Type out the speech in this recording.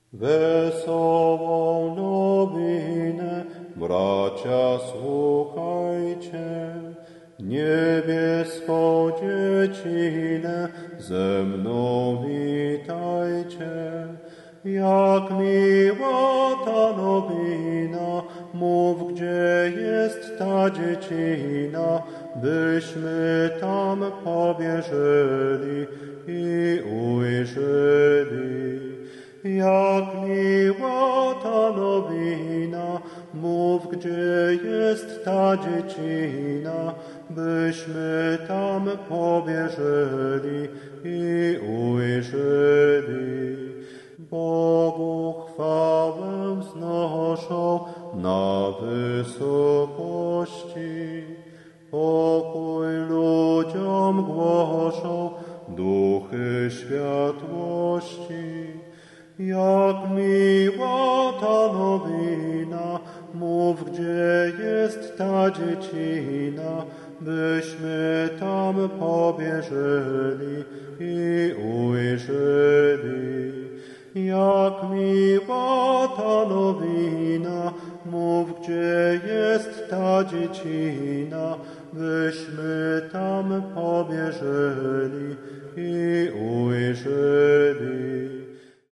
Wesołą nowinę, bracia, słuchajcie, niebieską dziecinę ze mną witajcie. Jak miła ta nowina, mów, gdzie jest ta dziecina, byśmy tam pobieżeli i ujrzeli. Jak miła ta nowina, mów, gdzie jest ta dziecina, byśmy tam pobieżeli i ujrzeli. Bogu chwałę wznoszą na wysokości, pokój ludziom głoszą duchy światłości. Jak miła ta nowina, mów, gdzie jest ta dziecina, byśmy tam pobieżeli i ujrzeli. Jak miła ta nowina, mów, gdzie jest ta dziecina, byśmy tam pobieżeli i ujrzeli.